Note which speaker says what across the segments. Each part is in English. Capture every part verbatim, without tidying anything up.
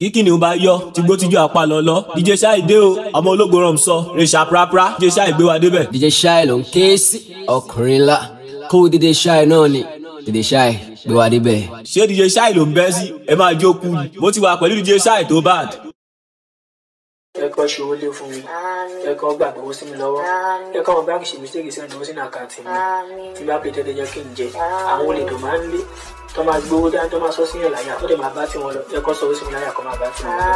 Speaker 1: kíkì ni ó bá yọ tìgbó tíjú apá lọlọ D J Shai dé o ọmọ ológo rọm sọ rèṣà prapra D J Shai gbé wa débẹ̀.
Speaker 2: D J Shai ló ń ké sí ọkùnrin ńlá kó D J Shai náà ni D J Shai gbé wa débẹ̀.
Speaker 1: ṣé D J Shai ló ń bẹ́ sí ẹ máa jókòó mo ti wà pẹ̀lú D J Shai tó bad.
Speaker 3: ẹ̀kọ́ ṣòwò lé fún mi ẹ̀kọ́ gbàgbọ́ owó sí mi lọ́wọ́ ẹ̀kọ́ ọmọ báńkì ṣe mistake sẹ́ni owó sínú àkáǹtì mi tí bá pè tẹ́tẹ́ jẹ́ kí n jẹ àwọn olè tó máa ń lé tó máa gbowó dáná tó máa sọ sí yẹn láyà tó dẹ̀ máa bá tí wọn lọ ẹ̀kọ́ sọ owó sí mi láyà kó máa bá tí wọn lọ.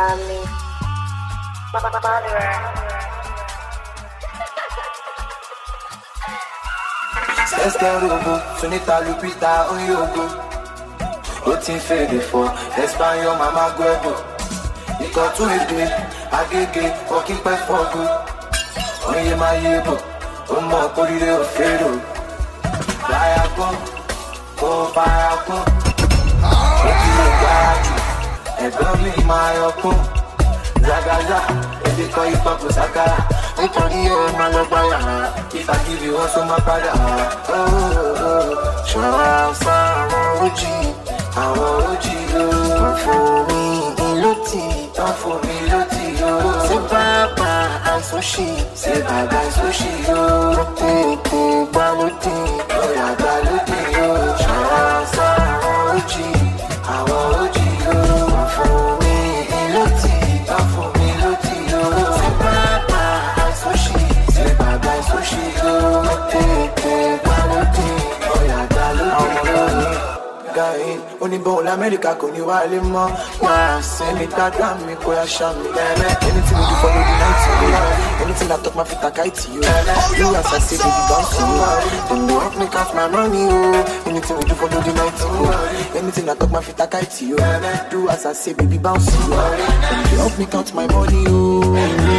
Speaker 4: Esquerobo, Sunita Lupita, Onyogo. Otin fede for Espanol, Mama Guebo. Iko tún èdè, agége, ọkí pẹ́ fọ́gbó. Oye máa yé bò, ó mọ kórìíre òfèrò. Láyà kọ́, kó fara kọ́. Ó ti lè gbára jù, ẹ̀gbọ́n mi máa yọ kún. Zagaza, èdè kọ́ ipa kò sákàrà. Nítorí ó máa lọ gbá yàrá. If I give you one, so my padà. Oh, oh, oh. Ṣọ́ra ọ̀sán àwọn ojì, àwọn ojì ló. Wọ́n fún mi ìlótì, wọ́n fún mi lótì o. Ṣé bàbá àìsóṣì, ṣé bàbá àìsóṣì o. Tètè gbá lódì, lọ́yà gbá lódì o. Ṣọ́ra ọ̀sán àwọn ojì, àwọn ojì ló. Wọ́n fún mi ìlótì, wọ́n fún mi lótì o. Ṣé bàbá àìsóṣì, ṣé bàbá àìsóṣì o. Tètè gbá lódì, lọ́yà gbá lódì o. Guy, only born America, kò ní wá lè mọ́. Wá sẹ́mi gbàgbà mi kò yá ṣá mi. Anything we do for the night, yo. Anything I talk my fit I kite you. You as I say, baby, bounce you. Then they help me count my money, oh. Anything we do for the night, yo. Anything I talk my fit I kite you. Do as I say, baby, bounce you. Then they help me count my money, oh.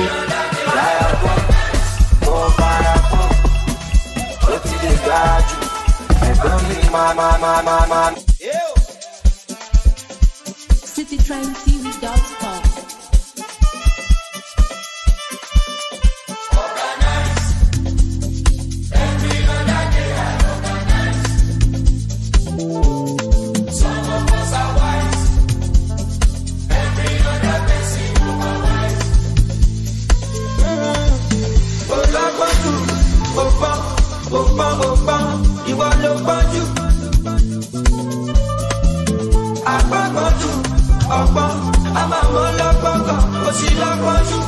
Speaker 4: Oh, fire, oh. What did they got you? My, my, my, my, my.
Speaker 5: City Train T V dot com.
Speaker 6: Organize. Every other day I organize. Some of us are wise. Every other person who are wise. Ola Badu, Opa, Opa, Opa, you are no Badu. Agbágbọ́jú ọgbọ́n a máa mọ́ lọ́gbọ́gbọ́ ó sì lọ́gbọ́jú.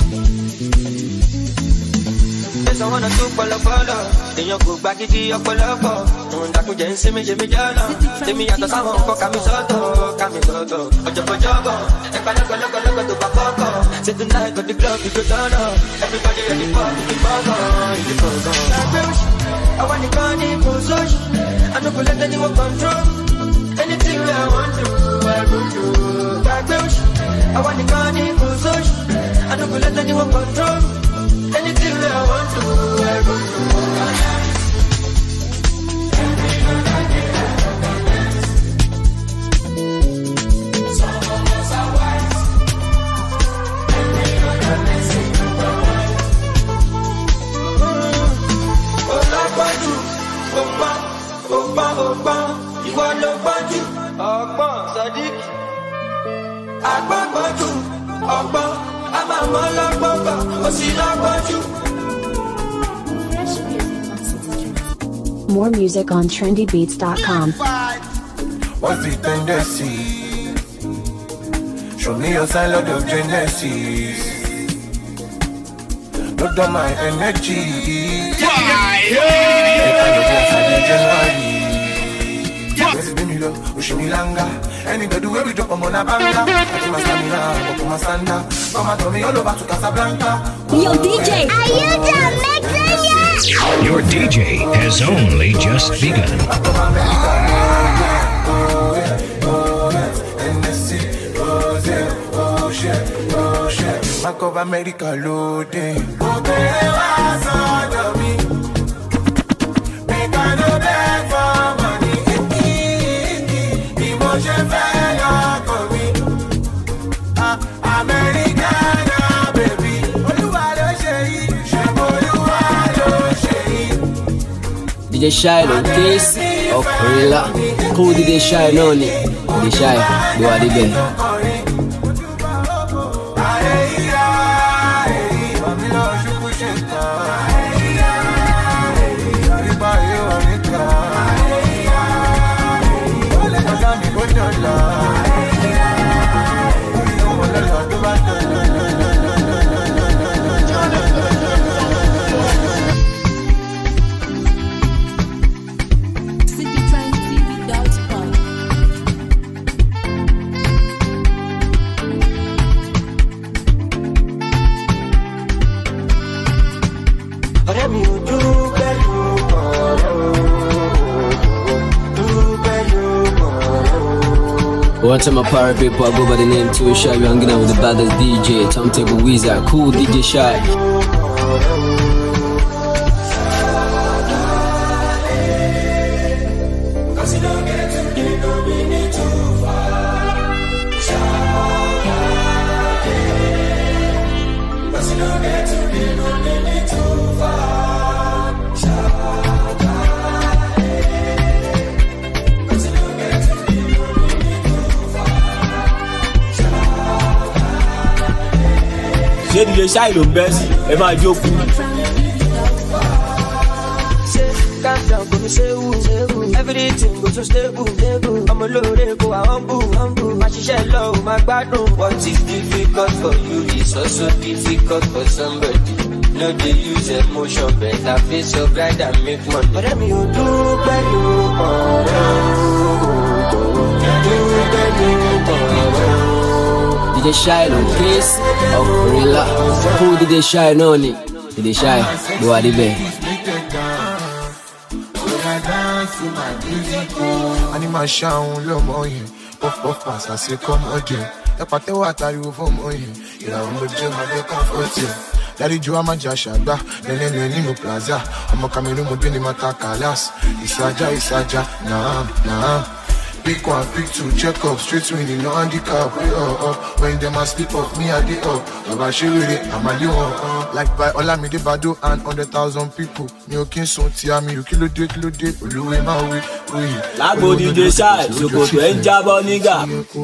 Speaker 6: Ẹ̀sán wọn náà tó pọ̀lọpọ̀lọ èèyàn kò gba gidi ọ̀pọ̀lọpọ̀ òun dàkúnjẹ́ ń ṣe méje méjì ọ̀nà tèmi yàtọ̀ sáwọn nǹkan kàmí sọ́tọ̀ kàmí sọ́tọ̀ ọ̀jọ̀gbọ̀jọ̀gbọ̀ ẹ̀pá lọ́gọ̀lọ́gọ̀lọ́gọ̀ tó bá kọ́kọ́ say tonight got the club we go turn up everybody ready for the bọ́gàn ìdí bọ́gàn. Ẹgbẹ́ òṣì àwọn nìkan ní kò sóṣì I no go let anyone control. Anything I want to, I will do. Backbench, I want the money for social. I don't go let anyone control. Anything I want to, I will do. Every other day I organize. Some of us are wise. Every other person you are wise. Ola Badu, Opa, Opa, Opa. Ìwọ ló gbọ́njú ọgbọ́n Sadiq agbọ́gbọ́njú ọgbọ́n a máa mọ́ lọ́gbọ́gbọ́ ó sì lọ́gbọ́njú.
Speaker 7: More music on trendy beats dot com.
Speaker 4: What's the tendency? Show me your sign of genesis. Look at my energy. January. Ushimilanga, anybody where we drop on a banga. I do my stamina, I do my sanda. Mama told me all over to Casablanca.
Speaker 7: Yo, D J, are you done mixing yet?
Speaker 8: Your D J has only just begun.
Speaker 4: Bank of America loading.
Speaker 2: D J Shai ló ń ké sí ọkùnrin ńlá kó D J Shai náà ni D J Shai gbé wa débẹ̀. One time my power people, I go by the name Too Shy. We hanging out with the baddest D J, Turntable Wizard, cool D J Shy.
Speaker 1: ṣé D J Shy ló ń bẹ́ sí ẹ máa jókòó.
Speaker 6: Everything go so stable. I'm a low go a humble. My share low, my gbadun. What is difficult for you is also difficult for somebody. No, they use emotion, better face your grind and make money. But let me do better.
Speaker 2: D J Shy on case of Gorilla. Cool D J Shy no ni. D J Shy, do what the
Speaker 9: Animation lo mo yin, pop pop pass as you come again. E patewo atariwo fún mo yin, ìràwọ̀ mo jẹ́ ma dey comfort you. Daddy Joe ma ja shagba, nene nene no plaza. Ọmọ Cameroon mo be ni mata kalas. Isaja isaja, nah nah. Pick one, pick two, check up, straight winning, no handicap. We up, up. When them a slip up, me a day up. Baba she with it, I'm a you up. Like by Olamide Bado and hundred thousand people. Me okay so tia me you kilo day, kilo day. Oluwe ma we, we.
Speaker 1: Lágbo D J Shy, ṣòkòtò ẹ̀ ń jábọ́ nígà.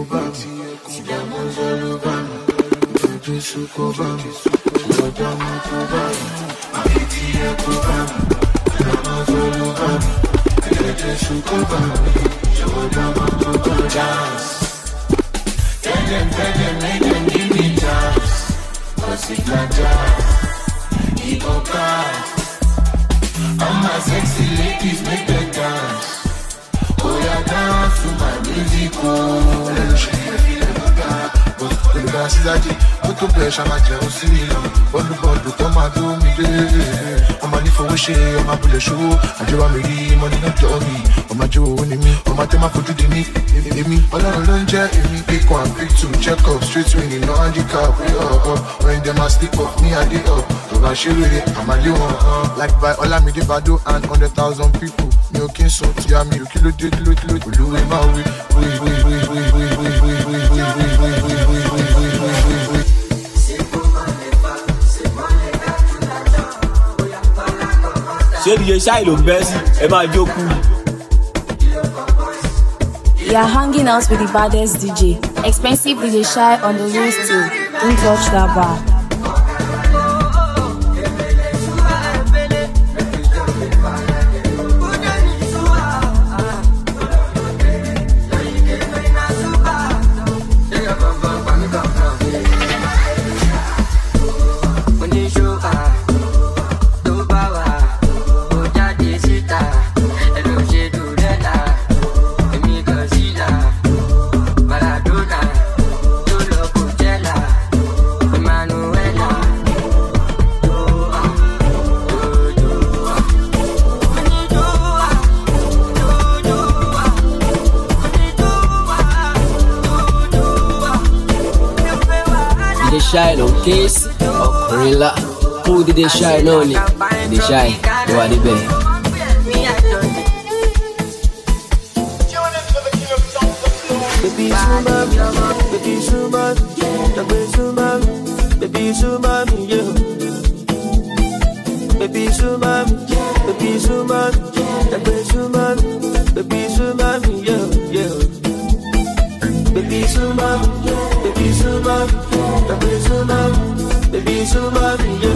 Speaker 9: Chance. Tell them, tell them, make them give me chance. Cause it's not jazz. Ego card. All my sexy ladies make them dance. Oh yeah, dance to my music. Oh, put the pressure, my jealousy. One the bond, come and do me. I'm only for wish, I'm a bullet show. I do want me, money not to me. I'm a Joe, me. I'm a tema for you, me. Me, all alone, jet, me. Pick one, pick two, check up, straight winning, no handicap. We up, up. When them a slip up, me a day up. I'm a shit with it, I'm a new one. Like by Olamide Bado and hundred thousand people. Me okay, so tia me, you kilo, kilo, kilo, kilo. Oluwe ma we, we, we, we, we, we, we, we, we, we, we, we, we, we.
Speaker 1: ṣé D J Shy ló ń bẹ́ sí ẹ máa jókòó.
Speaker 10: You are hanging out with the baddest D J. Expensive D J Shy on the wheels too. Don't touch that bar.
Speaker 2: Shy on case of Gorilla. Cool D J Shy no ni. D J Shy, do what the best.
Speaker 6: Baby Suma, baby Suma, baby Suma, baby Suma, yeah. Baby Suma, baby Suma, baby Suma, baby Suma, yeah, yeah. Baby Suma, baby Suma, baby Suma, baby Suma, yeah.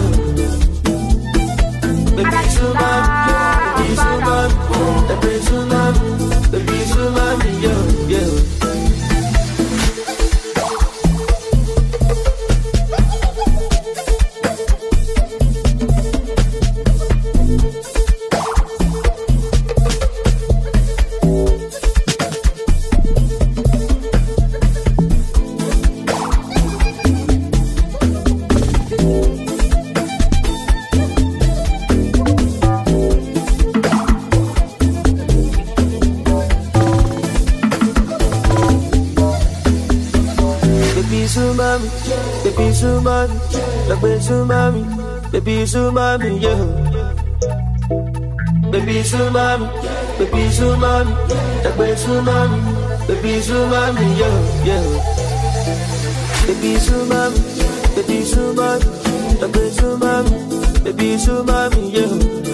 Speaker 6: Baby Suma, baby Suma, baby Suma, baby Suma, yeah, yeah. sumami, baby sumami, lagbe sumami, baby sumami, yeah. Baby sumami, baby sumami, lagbe sumami, baby sumami, yeah, yeah. Baby sumami, baby sumami, lagbe sumami, baby sumami, yeah.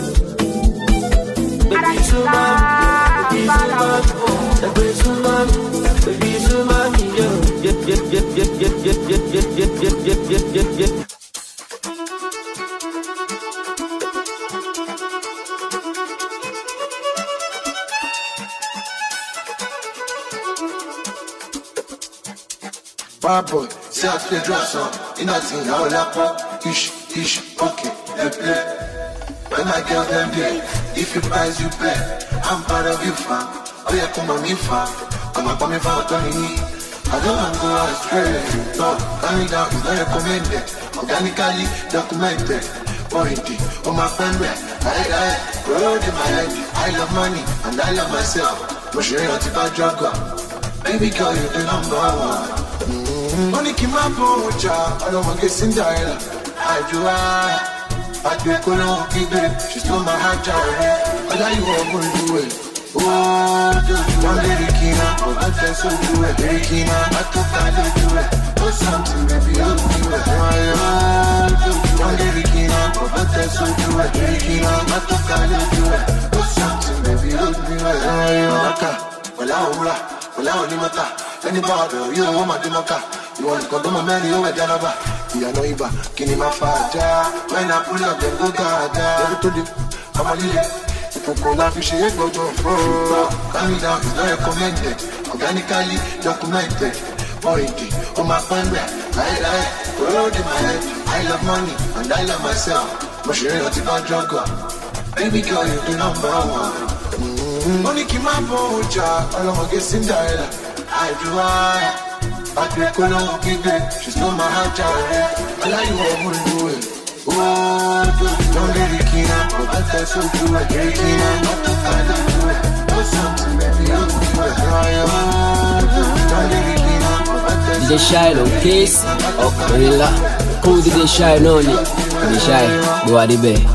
Speaker 6: Baby sumami, baby sumami, lagbe sumami, baby sumami, yeah, yeah, yeah, yeah, yeah, yeah, yeah, yeah, yeah, yeah, yeah, yeah, yeah.
Speaker 9: Bad boy, say I play dress up, in a thing, I will up, ish, ish, okay, they play. When my girl them there, if you price you pay, I'm part of you, fam. Oh yeah, come on me, fam. Come on, come me, fam, come me. I don't want to go astray. No, coming down is not recommended. Organically documented. Pointy, oh my friend, I, I, road in my head. I love money, and I love myself. But she ain't not if I drug up. Baby girl, you're the number one. Money keep my pocha, I don't want to get Cinderella. I do I, I do it, couldn't keep it. She stole my heart, Jerry. I got you all going to do it. Oh, do you want to Kina? Oh, but that's so do it. Hey, Kina, I took I do it. Oh, something, baby, I'll do it. Oh, do you want to Kina? Oh, but that's so do it. Hey, Kina, I took I do it. Oh, something, baby, I'll do it. Oh, Maka, well, I'll well, I'll limata. Anybody, you want my demaka. You want to come to my man, you want Janaba. You know, Iba, Kini Mafaja. When I pull up, then go Gada. Never told you, I'm a lily. If you call up, you should go to a floor. Coming down is not recommended. Organically documented. Pointy, oh my friend, I like, road in my head. I love money, and I love myself. But she ain't not if I drug up. Baby girl, you're the number one. Money keep my pocha, I don't want to get Cinderella. I do I. I do it, couldn't keep it. She stole my heart, Jerry. I like you all going to do it. Oh, do it, don't let it Kina. But I tell so do it, hey Kina. Not to kind of do it. Do something, baby, I'll do it. Oh, do it, don't let it Kina.
Speaker 2: D J Shine on Case of Gorilla. Who D J Shine on it? D J Shine, go at the bay.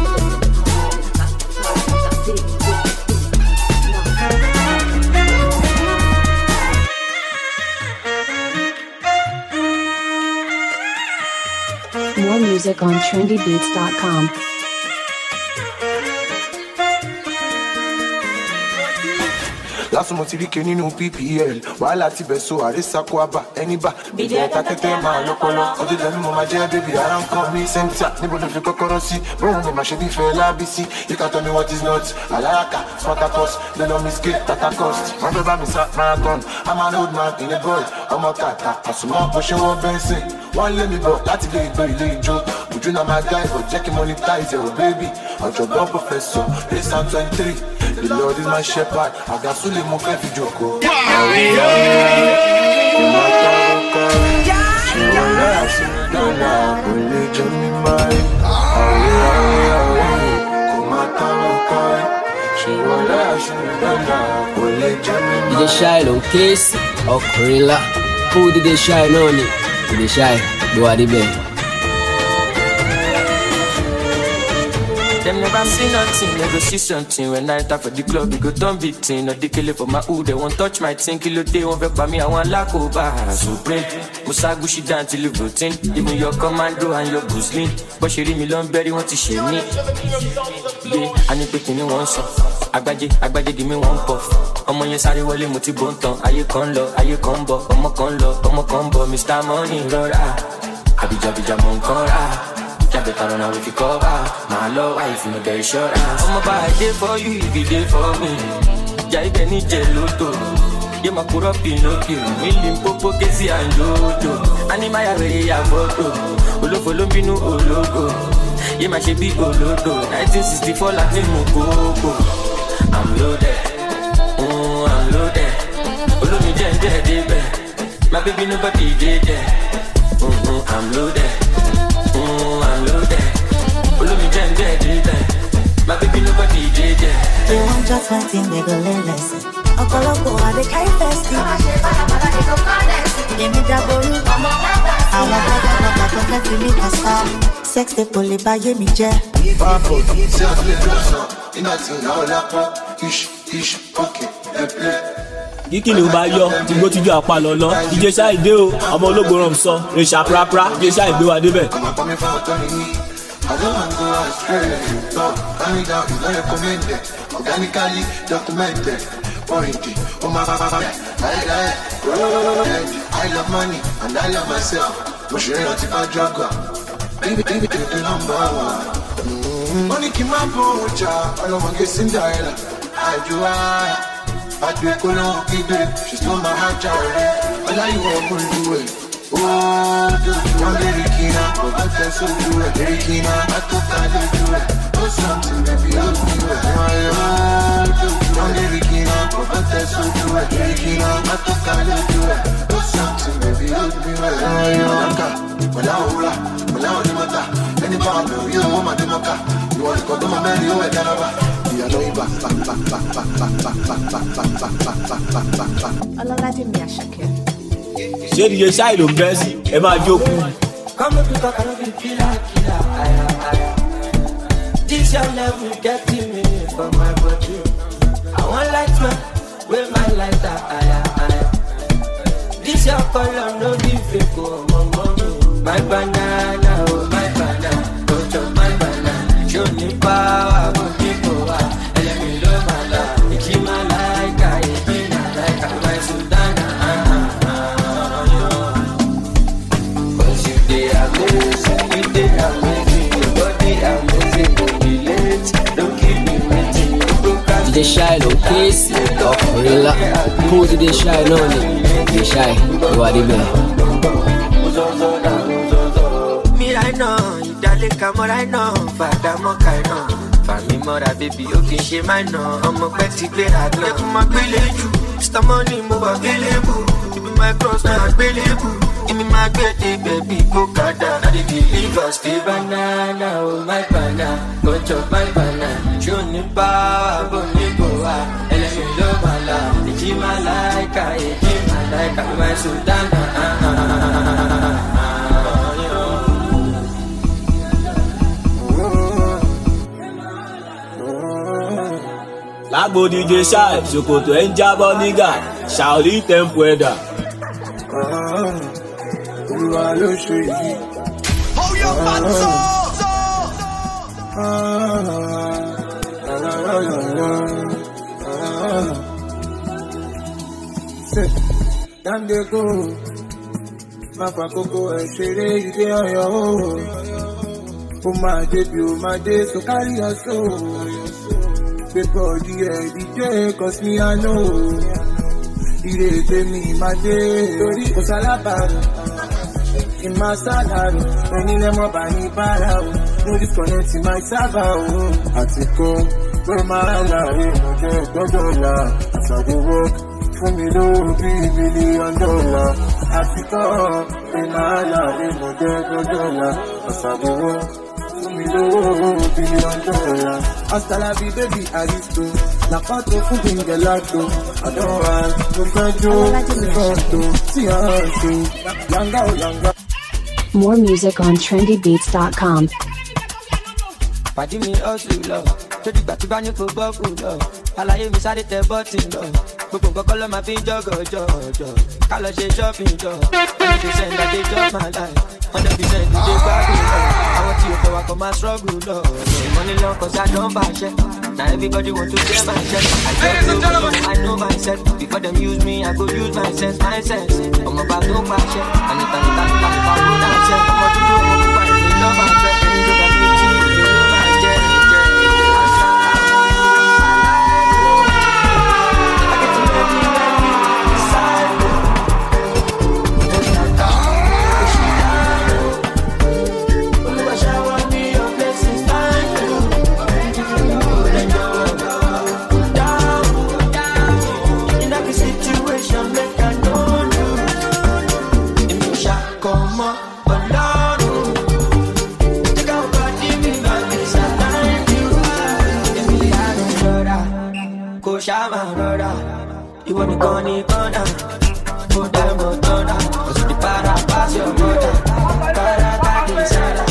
Speaker 10: More music on trendy beats dot com.
Speaker 9: Last month we came in P P L. While I tibet so I risako aba anyba. Baby I take my lokolo. Odi dem mo ma je baby I don't call me center. Nibo do fi kokoro si. Bro me ma she be fella B C. You can tell me what is not. Alaka, Spartacus, they don't miss get that cost. My baby me sat marathon. I'm an old man in a boy. I'm a tata. Asuma pushing one Benson. One let me go. That's the very late joke. Would you know my guy for checking monetize your baby? I'm your bomb professor. This I'm twenty-three. The Lord is my shepherd. I got Sule Mofe fi joko.
Speaker 2: D J Shine on Case of Gorilla. Who did they shine on it? D J Shine, go at the bay.
Speaker 6: Them never see nothing, they go see something. When I enter for the club, we go turn big thing. Not the killer for my hood, they won't touch my thing. Kilo day won't vex by me, I want lack over. Supreme, Musa Gushi down till you routine. Even your commando and your Guzlin. But she leave me long berry, want to share me. Yeah, I need to me one song. Agbaje, Agbaje, give me one puff. Ọmọ yẹn sáré wọlé mo ti bó ń tan. Ayé kan lọ, ayé kan bọ̀. Ọmọ kan lọ, ọmọ kan bọ̀. Mister Money rọra. Abijabija mọ̀ nǹkan rà. Better run away if you cover. My love, if you no get insurance. I'm about a day for you, if you day for me. Jai Benny Jeloto. You ma put up in okay. Million popo kesi and loto. Anima very a photo. Olo follow me no ologo. You ma she be olodo. nineteen sixty-four Latin Mokoko. I'm loaded. Oh, I'm loaded. Olo mi jende debe. My baby nobody did there. Mm-hmm, I'm loaded. Mm, I'm loaded. Follow me, Jen, Jen, Jen. My baby, nobody did that.
Speaker 11: They want just one thing, they go learn lesson. I call up, go out, they carry festive. èmi dàgbòrú. Àwọn bàbá tó fẹ́ fi mí kàn sá. Sex dey kò lè báyé mi jẹ́.
Speaker 9: Papo, sí àtúlẹ̀ lọ́sàn, iná tí ò náà lápá. Ish, ish, okay, ẹ play.
Speaker 1: kíkì ni ó bá yọ tí gbó tíjú apá lọ́lọ́ D J Ṣáìdé o ọmọ ológo rọm sọ rèṣà prapra D J Ṣáìdé wa débẹ̀.
Speaker 9: I don't want to go astray. No, calm me down, it's not recommended. Organically documented. Pointy, oh my, my, my, I like, I love money and I love myself. Push it out if I drug up. Baby, baby, you're the number one. Money keep my pocha, I don't want to get Cinderella. I do I, I do it, couldn't keep it. She stole my heart, Charlie. All I want to do it. Oh, I'm very keen, but that's so good. Very keen, I took I do it. Oh, something baby, look me with my own. I'm very keen, but that's so good. Very keen, I took I do it. Oh, something baby, look me with my own. When I hold up, when I hold him at that, any part of you, I'm a demoka. You want to go to my man, you ain't gonna buy. You know you back, back, back, back, back, back, back, back, back, back, back, back, back, back, back.
Speaker 11: Ọlọ́ládé mi àṣàkẹ́.
Speaker 1: ṣé D J Ṣáì ló ń bẹ́ sí ẹ máa jókòó.
Speaker 6: Come to talk and be killer, killer, aya, aya. This your level getting me for my body. I want light man, with my lighter, aya, aya. This your color, no be fake, oh, mama. My banana, oh, my banana, go chop my banana. Show me power, go people, ah. And let me love my love. It's in my like, I in my like, I my Sultana, ah, ah, ah, yeah. Cause you they amazing, you they amazing, your body amazing, don't be late, don't keep me waiting.
Speaker 2: D J Ṣáì ló ké sí ọkùnrin ńlá kó D J Ṣáì náà ni D J Ṣáì ló wà níbẹ̀.
Speaker 6: Mirai náà, ìdálẹ́ka mọ́ra náà, fàdà mọ́ka náà. Fàmí mọ́ra bébí ó kì í ṣe máa ná. Ọmọ pẹ́ ti gbéra náà. Ẹkún máa gbélé jù, Mister Money mo wà gbélé bù. Ibi my cross náà gbélé bù. Èmi máa gbé dé bẹ̀bí kó kàdá. I dey deliver stay banana, oh my banana. Go chop my banana. Ṣó ní power, bó ní bò wá. Ẹlẹ́mi ló máa la. Èjì máa láìka, èjì máa láìka. My Sultana, ah ah ah ah.
Speaker 1: lágbo D J Ṣáì ṣòkòtò ẹ̀ ń jábọ́ nígà Ṣàolí tempo ẹ̀dà.
Speaker 9: Olúwa ló ṣe yìí.
Speaker 12: Oyo Pato.
Speaker 9: Damn dey go, má fa kókó ẹ̀ ṣeré ìdí ọ̀yọ́ o. Ó máa débi ó máa dé so carry your soul. Paper D D J cause me I know. Ire tèmi máa dé torí kò sálábàárò. Ìmá sálárò, ẹni lẹ́mọ̀ bá ní bára o. No disconnect my server o. Àtìkọ́ pé máa láre mo jẹ́ gbọ́dọ̀ là. Àṣàdé work fún mi lówó bí bílíọ̀n dọ́là. Àtìkọ́ pé máa láre mo jẹ́ gbọ́dọ̀ là. Àṣàdé work fún mi lówó bílíọ̀n dọ́là. Hasta la vie baby aristo. La photo fún mi gelato. Àdọ́wà ló fẹ́ jó fọ́tò tí a ṣe. Yanga o yanga.
Speaker 13: More music on trendy beats dot com.
Speaker 6: Pàdé mi ọ̀sùn lọ, tó dìgbà tí bá ní kó bọ́ọ̀kù lọ. Àlàyé mi sáré tẹ bọ́ọ̀tì lọ. Gbogbo nǹkan kọ́ ló máa fi ń jọ́gọ̀ jọ̀jọ̀. Ká lọ ṣe shopping jọ. Hundred percent I dey just my life. Hundred percent I dey gbádùn lọ. Àwọn tí o fẹ́ wa kọ́ máa struggle lọ. Money long cause I don bàṣẹ. Now everybody want to share my chest. I just know me, I know myself. Before them use me, I go use my sense, my sense. I'm about to bàṣẹ. Anita, Anita, Anita, Anita, Anita, Anita, ọmọ dúdú, ọmọ pupa, èmi love my friend. Ẹni tó bá mi jí, èmi ló máa jẹ́, jẹ́. Shama rọra, ìwọ nìkan ní kọ́nà, mo dá mọ̀ tọ́nà, pass your water. Baraka Desala.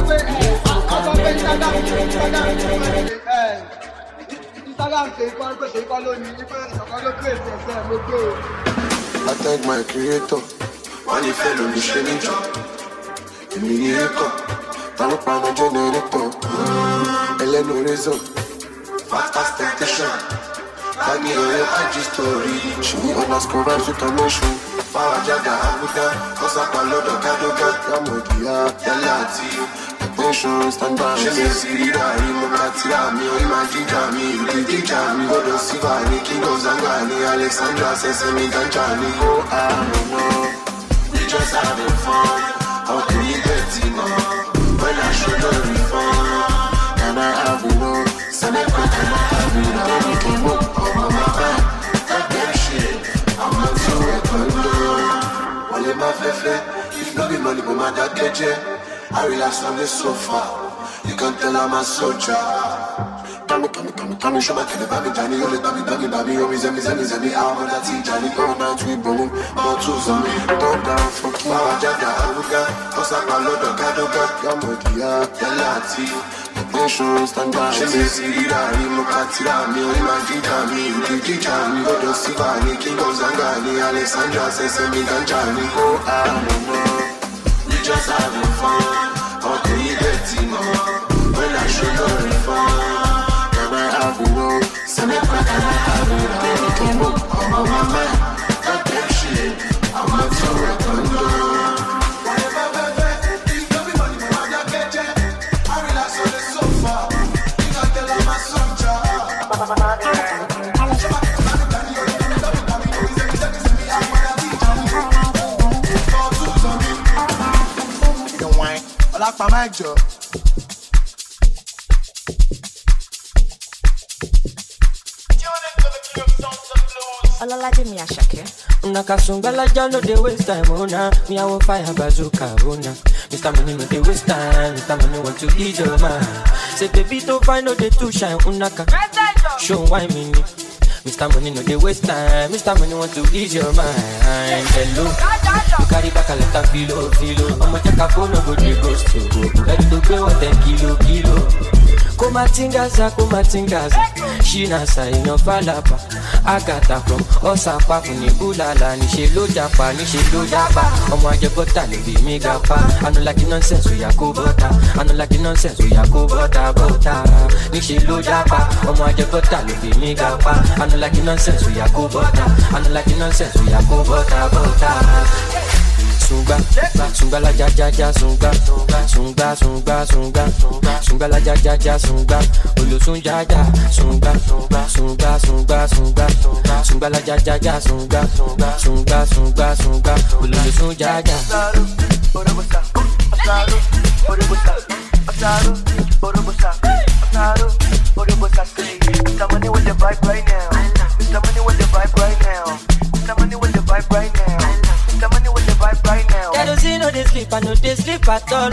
Speaker 9: I thank my creator. When you fell on the shady job, in the year come, I'm up on a generator. Eleno reason, fast expectation. I need a I G story. She underscore information. Power Jaga Abuja, cause I'm a lot of Kadoga, Yamodia, Yalati. Attention, stand by. She says, Sirida, Imokatira, me, Imagine me, Udija, me, Godo Sivani, King of Zangani, Alexandra, Sesame, Ganjani. Oh, I don't know. We just having fun. How can you get it more? When I show the refund, can I have it all? Send it quick, can I have it all? You can walk on my back. That damn shit, I'm not so recommended. All in my fefe, if no be money, but my dad get it. I relax on the sofa. You can tell I'm a soldier. Tommy, Tommy, Tommy, Tommy, show my kid, Baby Johnny, you let Baby, Baby, Baby, you miss me, Zemi, Zemi, I'm on that tea, Johnny, go down to it, boom, more tools on me, don't down for Power Jaga, Abuga, cause I'm a lot of Kadoga, Yamodia, Yalati, attention, stand by. She says, Sirida, Imokatira, me, Imagine me, Udija, me, Godo Sivani, King of Zangani, Alexandra, Sesame, Ganjani, oh, I don't know. Just having fun, how can you get it more? When I show the refund, can I have it all? Send it back, can I have it all? You can move on my mind, that damn shit, I'm not so recommended. Whatever, baby, you don't be money, but I don't get it. I relax on the sofa, you can tell I'm a soldier. Like my mic job.
Speaker 14: Olalaje mi Asake.
Speaker 6: Nakasumbala jalo de waste time, oh nah. Me I will fire bazooka, oh nah. Mister Money no de waste time, Mister Money want to ease your mind. Say baby don't find no day to shine, unaka. Show why me ni. Mister Money no de waste time, Mister Money want to ease your mind. Hello, you carry back a lot of filo, filo. I'ma check a phone, no go to ghost to go. Ready to pay what ten kilo, kilo. Kumatingaza, kumatingaza. She nasa in your falapa. Agata from Osapa, Funi Bulala. Ni she lo japa, ni she lo japa. Omo aje bota, le be me gapa. I don't like the nonsense, we ya go bota. I don't like the nonsense, we ya go bota, bota. Ni she lo japa. Omo aje bota, le be me gapa. I don't like the nonsense, we ya go bota. I don't like the nonsense, we ya go bota, bota. Sunga, sunga la ja ja ja sunga, sunga sunga sunga, sunga la ja ja ja sunga, olo sunga ja sunga, sunga sunga sunga, sunga la ja ja ja sunga, sunga sunga sunga, olo sunga ja.
Speaker 15: Orobosa, asado, orobosa, asado, orobosa, asado, orobosa. Say, Mister Money with the vibe right now. Mister Money with the vibe right now. Mister Money with the vibe right now. Mister Money with the vibe right now.
Speaker 6: They don't see no they sleep, I know they sleep at all.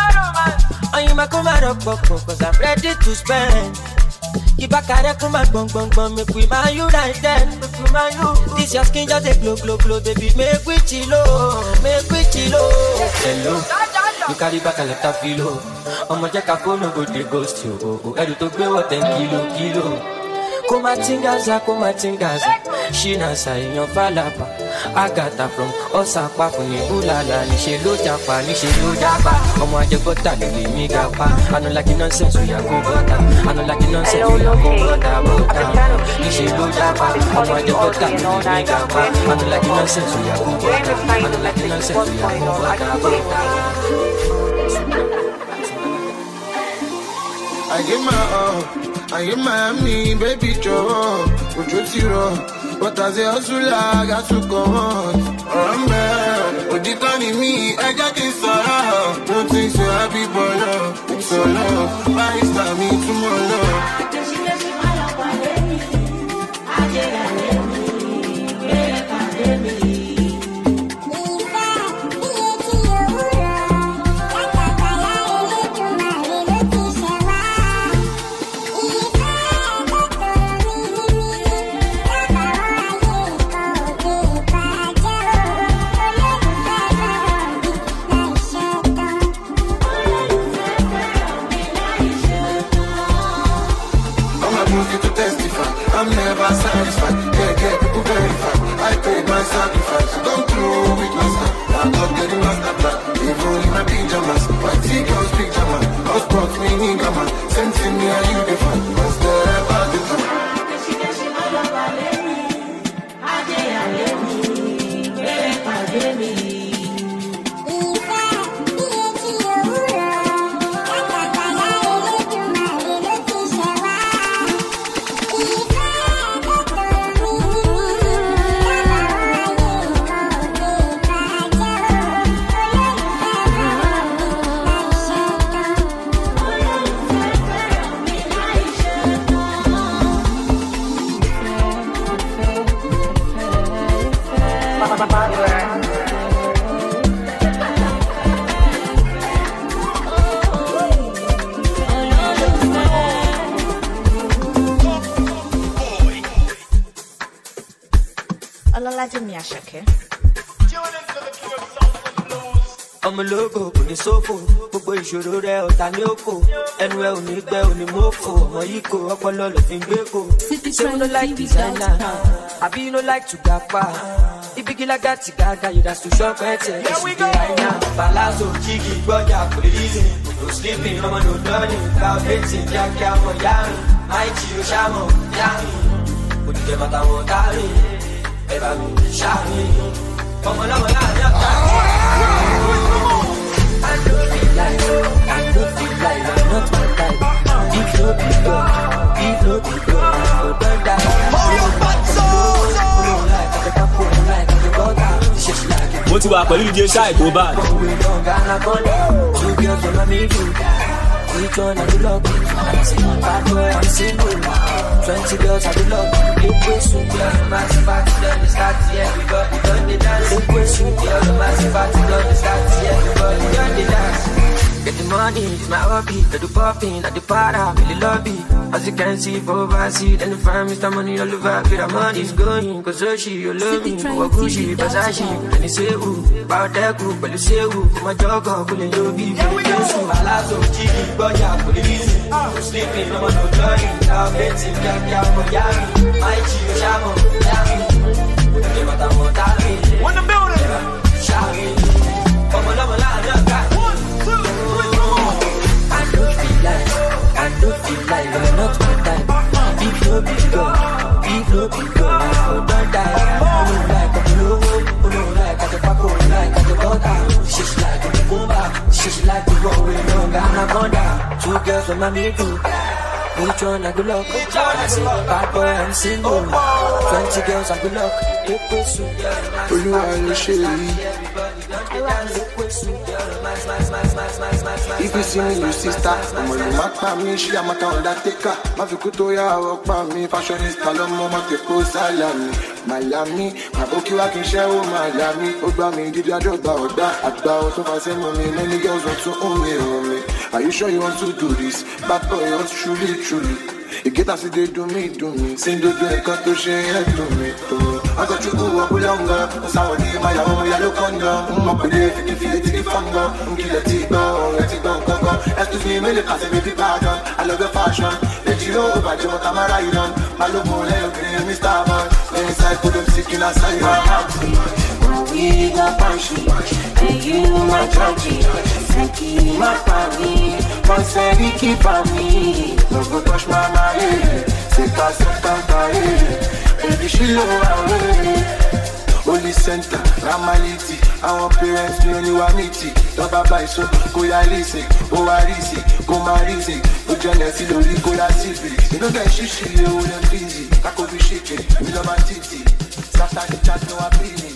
Speaker 6: And you ma come out of popo, cause I'm ready to spend. Ibakare kuma bong bong bong, make we man united, make we man you. This your skin just a glow glow glow, baby, make we chillo, make we chillo. Hello, you carry back a lot of filo. I'ma check a phone, no go to ghost you. Oh, oh, I do to pay what ten kilo, kilo. Kumatingaza, kumatingaza. She nasa in your falapa. Agata from Osapa, Funi Bulala. Ni she lo japa, ni she lo japa. Omo aje bota, le be me gapa. I don't like the nonsense, we ya go bota. I don't like the nonsense, we ya go bota, bota. Ni she lo japa. Omo aje bota, le be me gapa. I don't like the nonsense, we ya go bota. I don't like the nonsense, we ya go bota, bota.
Speaker 9: I give my all, I give my money, baby Joe. Would you see her? But as a hustler, I got to go on. Remember, would you turn me? I got this sorrow. Don't think so happy, but love, it's so love. Why is that me tomorrow? my sacrifice. Don't throw with my stuff. I'm not getting master plan. Even in my pajamas, my T-girls picture man. House brought me in Gama. Sensing me and you the fan. What's there about the time?
Speaker 14: Ọlọ́ládùnmí Àṣàkẹ́.
Speaker 6: ọmọ ológo kò ní sófò gbogbo ìṣòro rẹ ọ̀tá ní òkò ẹnu ẹ ò ní gbẹ ò ní mọ́fò ọmọ yìí kò ọpọlọ ló fi ń gbé kò. say you no like designer àbí you no like to gapa ibigilaga ti gaga you gats to shop ẹtẹ ẹsùn dé àìná palazzo jígi gbọjà kò lè yí sí no sleeping ọmọ no learning calculating kíákíá ọmọ yárin máìjì ó ṣàmọ̀ yárin òdìjẹ bàtà wọn kárí ẹ bá mi ṣáàrin ọmọ lọ́mọ láàrin ọ̀tá. I don't feel like, I don't feel like I'm not my type. If no be God, if no be God, I go don't die.
Speaker 1: Mo ti wà pẹ̀lú D J Shai tó bad.
Speaker 6: Two girls on my middle, each one I do love. Bad boy, I'm single. Twenty girls I do love. Eight ways to girls, the massive party done the start, yeah, everybody done the dance. Eight ways to girls, the massive party done the start, yeah, everybody done the dance. Get the money, it's my hobby. I do popping, I do para, really love it. As you can see, for overseas, and the fam, Mister Money all over. Feel the money's going, cause so she, you love me. Go Gucci, Versace, and you say who, about that group, but you say who, my dog, I'm pulling your beef. Palazzo, Jiggy, Boya, police. Sleeping, no one, no learning. Now, betting, Jack, Miami. My Chico, Shamo, Yami. When the building, Shami. Come on, come on, one, two, three, four. I don't feel like, I don't feel like I'm not my type. If no be God, if no be God, I don't die. I don't like a blue, I don't like a paco, I like a daughter. She's like a bomba, she's like the road with no anaconda. Two girls on my middle. Which one I good luck? I say bad boy, I'm single. Twenty girls I good luck.
Speaker 9: Olúwa ló ṣe èyí. If you see me, you sister. Ọmọ ìlú má pa mí, ṣí àmọ́ta undertaker. Má fi kú tó yá ọwọ́ pa mí. Fashionista lọ́mọ má fi kó sálàmì. Miami, àbókí wá kí n ṣẹ́ ó Miami. Ó gbá mi dídí àjọgbà ọ̀gbá. Àgbà ọ̀ tó fà sẹ́mu mi. Many girls want to own me, own me. Are you sure you want to do this? Bad boy, you want truly, truly. You get as they do me, do me. Sing do do it, cut to share, do me, do me. I got you go up longer. Sound in my home, yellow conga. I'm up with it, if you feel it, it's fun. I'm kill a tigo, let it go, go, go. Excuse me, me, I say, baby, pardon. I love your fashion. Let you know about you, what I'm a ride on. My love more like a Mister Boy. Inside, put them sick in a side, my house. We got passion, and you my judge. Seki my family, Monseri keep on me. No go touch my mind, Seka Seka Bae. Baby she low away. Holy center, Ramaliti. Our parents me only want me tea. Don't buy so, go ya listen, go arisi, go marisi. Go jealousy, do you go la civil. You don't get shishi, you wouldn't busy. I could be shaking, you love my titty. Saturday chat no opinion.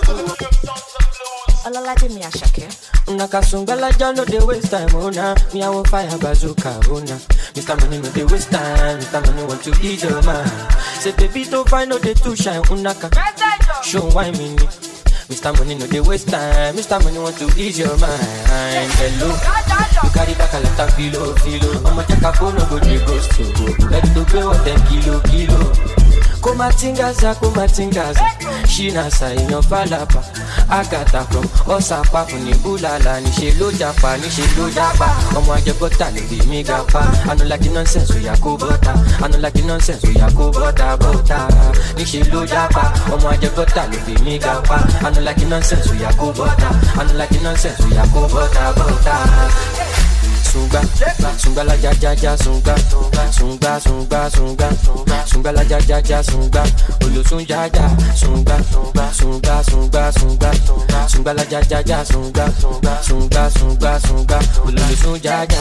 Speaker 14: Ọlọ́ládùnmí Àṣàkẹ́.
Speaker 6: Nakasumbala John no dey waste time, oh nah. Me I want fire bazooka, oh nah. Mister Money no dey waste time, Mister Money want to ease your mind. Say baby don't find no dey too shine, unaka. Show why me need. Mister Money no dey waste time, Mister Money want to ease your mind. Hello, you carry back a lot of kilo, kilo. I'ma check a phone no go dey ghost you. Ready to pay what ten kilo, kilo. Kumatingaza, kumatingaza. Shinasa in your falapa. Agata from Osapa from the Ulala. Nishi lo japa, nishi lo japa. Omo ajebota le be me gapa. I don't like the nonsense we yakubota. I don't like the nonsense we yakubota bota. Nishi lo japa. Omo ajebota le be me gapa. I don't like the nonsense we yakubota. I don't like the nonsense we yakubota bota. Sunga, sunga la ja ja ja sunga, sunga sunga sunga, sunga la ja ja ja sunga, ulu sunga ja sunga, sunga sunga sunga, sunga la ja ja ja sunga, sunga sunga sunga, ulu sunga ja.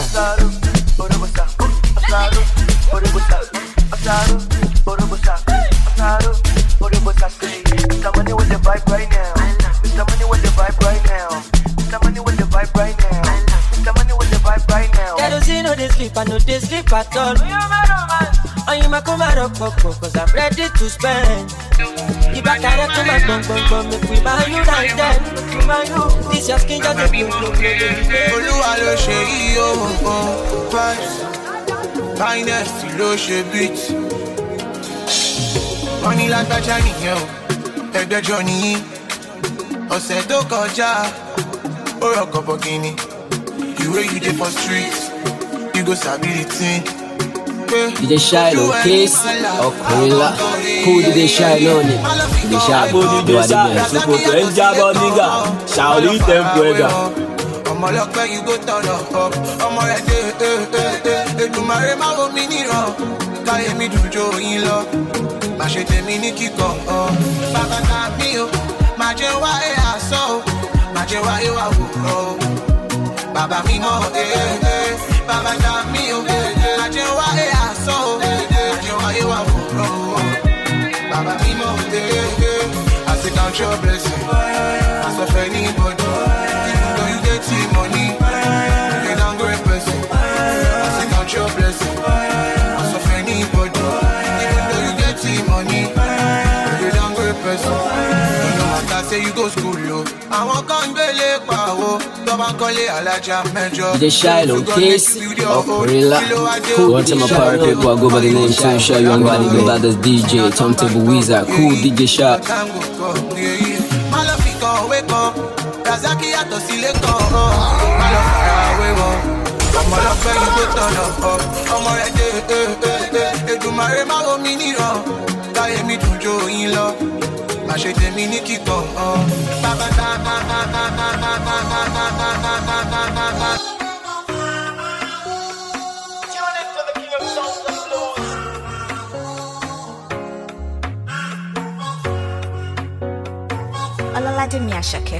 Speaker 15: Mister Money with the vibe right now. Mister Money with the vibe right now. Mister Money with the vibe right now. Mister Money with the vibe right now.
Speaker 6: Kerosene no they sleep, I no they sleep at all. I am a come out of cocoa, cause I'm ready to spend. If I carry to my bum bum bum, if we buy you like that, this your skin just a blue blue blue.
Speaker 16: Oluwa lo ṣe iyo oh vibes, finest lo ṣe beat. Money like a Johnny yo, ẹgbẹ́ Johnny, ọ̀sẹ̀ tó kọjá, ó rọ kọ̀pọ̀ kìíní. You way you dey for streets, you go sabi the thing.
Speaker 2: D J Shiloh, Case, or Gorilla. Who did they shine on it? D J Shiloh,
Speaker 1: D J Shiloh, Super Enjabo nigga, Shaolin Tempuega.
Speaker 16: Ọmọ ọlọ́pẹ́ you go turn up, ọmọ rẹ̀ dé, Èdùmàrè máa wo mi níran, káyé mi dùn jó yín lọ, má ṣe tèmi ní kíkọ́. Bàbá ta mí o, má jẹ́ wáyé àṣọ o, má jẹ́ wáyé wà wò ó. Bàbá mi mọ̀ eh eh, bàbá ta mí o, má jẹ́ wáyé àṣọ o, má jẹ́ wáyé wà wò ó. Bàbá mi mọ̀ eh eh, I say count your blessing, I sọ fẹ́ ní bọ́dọ̀, even though you get the money, you dey great person. I say count your blessing, I sọ fẹ́ ní bọ́dọ̀, even though you get the money, you dey great person. No matter say you go school o, àwọn kan gbélé pàwọ́, tọ́ba kọ́lé alájà mẹ́jọ.
Speaker 2: D J Shiloh, Case, or Gorilla. One time a power people, I go by the name to show you and go by the D J, Turntable Wizard, cool D J Sharp.
Speaker 16: Malafi kan òwe kan, Razaki yàtọ̀ sílé kan, Malo fara òwe wọn. Ọmọ ọlọ́pẹ́ yìí tó tọ̀nà ọ̀, ọmọ rẹ̀ dé, Èdùmàrè máa wo mi níran, káyé mi dùn jó yín lọ, má ṣe tèmi ní kíkọ́. Bàbá ta ta ta ta ta ta ta ta ta ta ta ta ta ta.
Speaker 14: Ọlọ́ládé mi Àṣàkẹ́.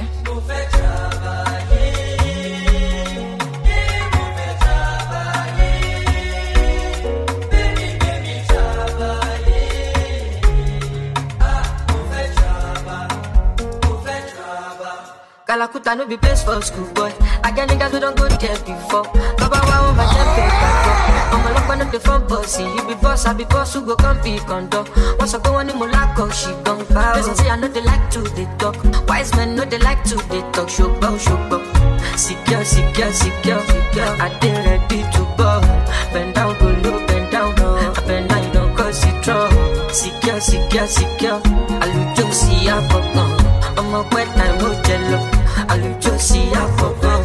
Speaker 6: Kalakuta no be place for school boy. I get niggas who don't go there before. Baba wa on my temple back up. I'm a lock on the front bossy. You be boss, I be boss who go come be condo. Once I go on the Molako, she gon' bow. Listen, say I know they like to they talk. Wise men know they like to they talk. Show bow, show bow. Secure, secure, secure, secure. I did ready to bow. Bend down, go low, bend down, no. I bend down, you don't cause it trouble. Secure, secure, secure. I look to see I fuck on. I'm a wet time, no jello. I look to see I fuck on.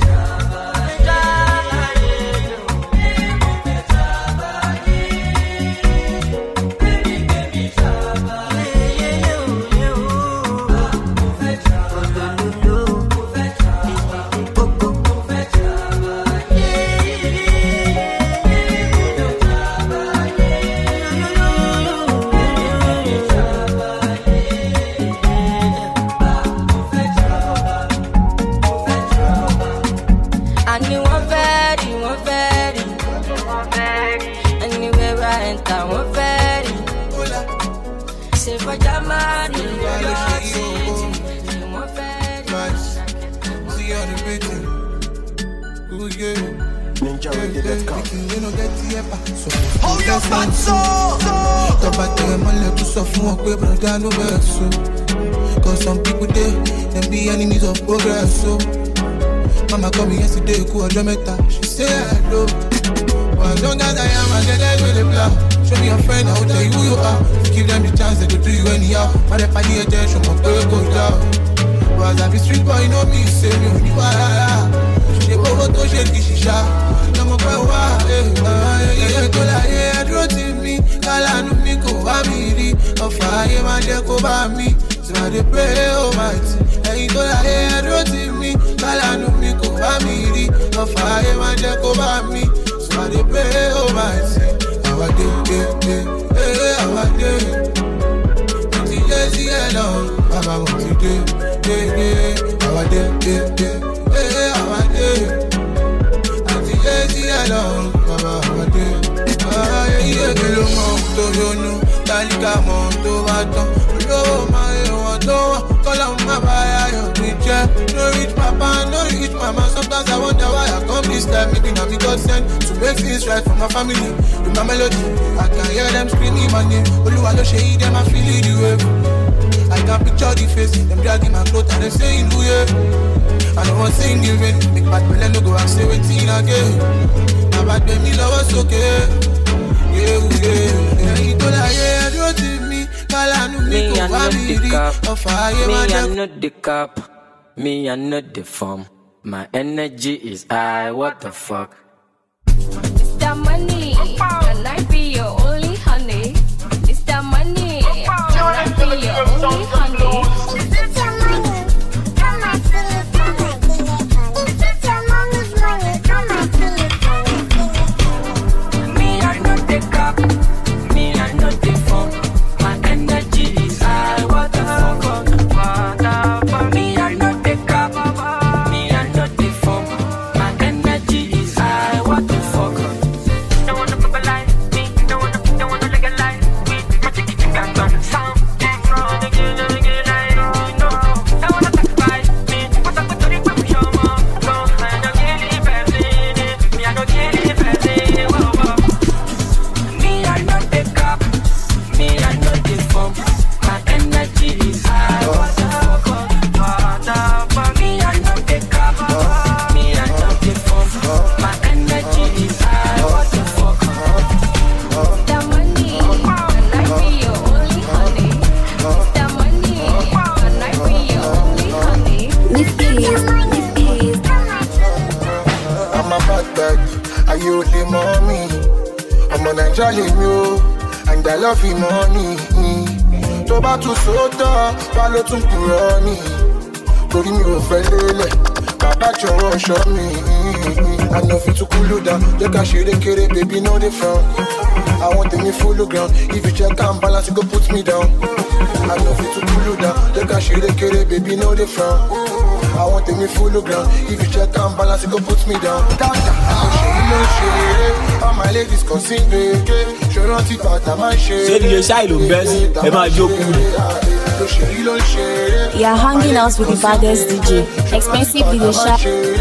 Speaker 16: Hold your fat soul. Cause some people they, them be enemies of progress. So mama called me yesterday, cool Jamaica. She said hello. But as long as I am, I get that with the blood. Show me your friend, I will tell you who you are. Give them the chance, they could do you anyhow. But if I need attention, my girl go down. But as I be street boy, you know me, say me when you are. She go go to shake the shisha. No more go away. Yeah, go la yeah, draw to me. Kala no me go amiri. Of fire, man, they go by me. So I dey pray, Almighty. Yeah, go la yeah, draw to me. Kala no me go amiri. Of fire, man, they go by me. So I dey pray, Almighty. How I dey, dey, dey, how I dey. Ti Jesse hello, Baba mo ti dey, dey, dey. How I dey, dey, dey, how I dey. Ti Jesse hello, Baba how I dey. Ah yeah, kí ló mọ̀ tó yọnu, tálíkà mọ̀ tó wá tán. Olówó máa ń wọ́n tó wọ́n, kọ́lá má bá ayọ̀ mi jẹ́. No rich papa, no rich mama. Sometimes I wonder why I come this time. Maybe now me God sent to make things right for my family. With my melody, I can hear them screaming my name. Oluwa lo ṣe yí them, I feel it the wave. I can picture the face, them dragging my clothes and they saying who yeah. I don't want to sing in vain. Make bad belly no go and say waiting again. Now bad baby love us okay. Yeah, yeah, yeah. You told her yeah, don't see me.
Speaker 6: Me I know the cap, me I know the cap, me I know the form. My energy is high, what the fuck?
Speaker 17: It's the money, and I be your only honey. It's the money, and I be your only honey.
Speaker 7: It's your money, come and feel it, come and feel it. It's your mommy's money, come and feel it, come and feel it.
Speaker 6: Me I know the cap, me I know the form. My energy is high, what the fuck? What the fuck? Me I know the cap, me I know the form. My energy is high, what the fuck? Don't wanna pop a lie, me. Don't wanna, don't wanna like a lie, me. My chicken chicken got done, sound, get wrong, get get get like no. Don't wanna sacrifice me. What's up with the rip with your mom? No, I don't get it, person. Me I don't get it, person. Whoa, whoa. Me I know the cap, me I know the form. My energy is high, what the fuck? What the fuck? Me I know the cap, me I know the form. My energy is high, what the fuck?
Speaker 17: The money, and I be your only honey. The money, and I be your only honey.
Speaker 10: Lift keys, lift keys.
Speaker 9: I'm a bad bag, are you the mommy? I'm a Nigerian you, and I love you money. Tó bá tún sódà, wá ló tún kúrò ní. Torí mi ò fẹ́ lélẹ̀, bàbá jọ̀wọ́ ṣọ́ mi. I know fit to cool you down, jẹ́ ká ṣeré kéré, baby no dey frown. I want me full ground, if you check and balance, you go put me down. I know fit to cool you down, jẹ́ ká ṣeré kéré, baby no dey frown. I want me full ground, if you check and balance, you go put me down. Dada, mo ṣe ilé ṣeré, all my ladies kan sí gbèké, ṣe rántí bàtà máa ṣe.
Speaker 1: Ṣé D J Shai ló ń bẹ́ sí? Ẹ máa jókòó.
Speaker 10: You are hanging out with the baddest D J. Expensive D J Shai.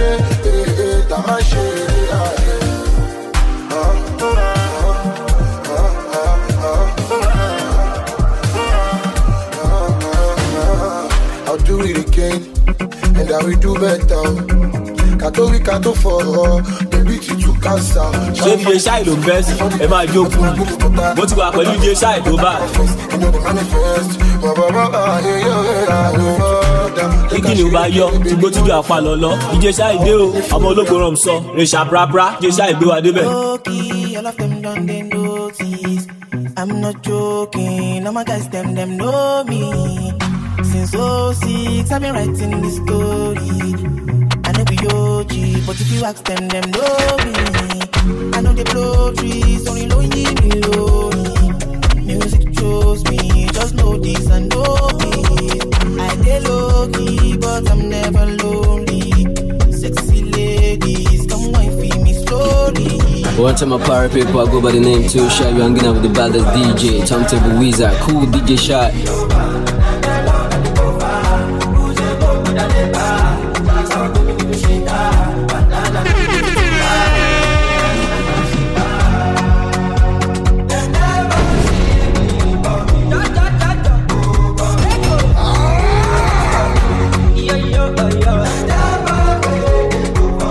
Speaker 9: I'll do it again, and I will do better. Kato we kato for baby to to casa.
Speaker 1: Ṣé D J Shai ló ń bẹ́ sí? Ẹ máa jókòó. Mo ti wà pẹ̀lú D J Shai tó bá. Igi ni ó bá yọ, tí gbó tíjú àpá lọ́lọ́. D J Shai dé o, ọmọ ológo rọ̀ ń sọ. Rèṣà prapra, D J Shai gbé wa débẹ̀.
Speaker 18: Okay, all of them done they notice. I'm not joking, all my guys them them know me. Since oh six, I've been writing this story. I know be O G, but if you ask them, them know me. I know they blow trees, only lonely me lonely. Music chose me, just know this and know this. I dey low key, but I'm never lonely. Sexy ladies, come wine for me slowly.
Speaker 2: One time my power people, I go by the name Too Shy. You're hanging out with the baddest D J, Turntable Wizard, cool D J Shai.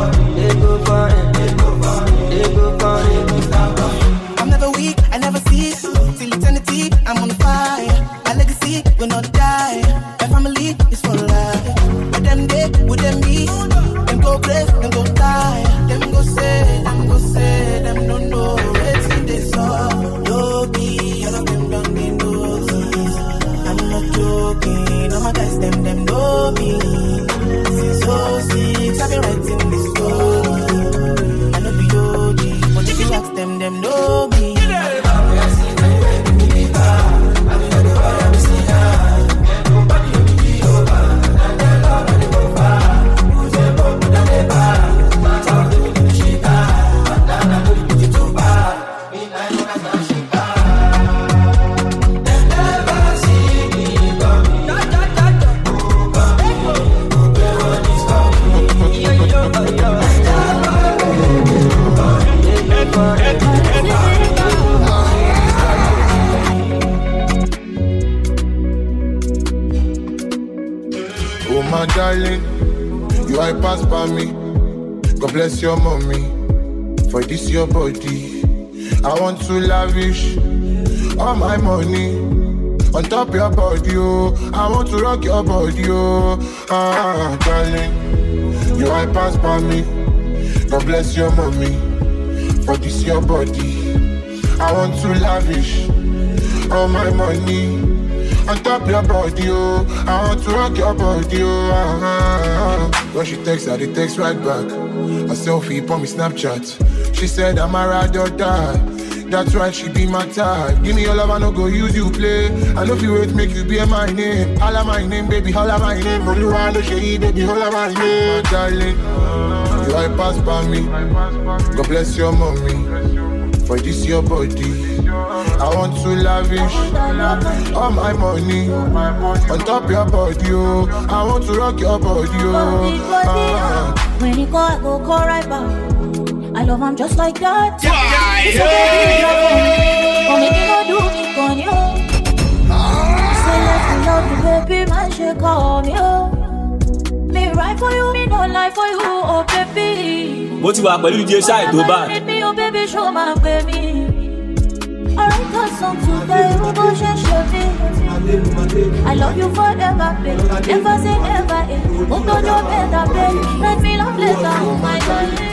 Speaker 18: I'm never weak, I never see
Speaker 9: bless your mommy for this your body. I want to lavish all my money on top your body, oh. I want to rock your body, oh. Ah, darling, you I pass by me. God bless your mommy for this your body. I want to lavish all my money on top your body, oh. I want to rock your body, oh. Ah, ah, ah. When she texts, I dey text right back. A selfie on me Snapchat. She said I'm a ride or die. That's right, she be my type. Give me your love, I no go use you play. I know if you wait, make you be my name. Holla my name, baby, holla my name. Only one to shade, baby, holla my name. My darling, you I pass by me. God bless your mommy for this your body. I want to lavish all my money on top your body, oh. I want to rock your body, oh. Ah.
Speaker 11: When you go, I go call right back. I love him just like that.
Speaker 12: Yeah,
Speaker 11: it's
Speaker 12: yeah.
Speaker 11: Come make you go do me con you. Say let me love you, baby, man, she call me oh. Me right for you, me no lie for you, oh baby.
Speaker 1: Mo ti wà pẹ̀lú D J Shai tó bá.
Speaker 11: Need me, oh baby, show my baby. I write a song today, who go share me. I love you forever, baby. Never say never, eh. Who go do better, baby. Let me love later, oh my darling.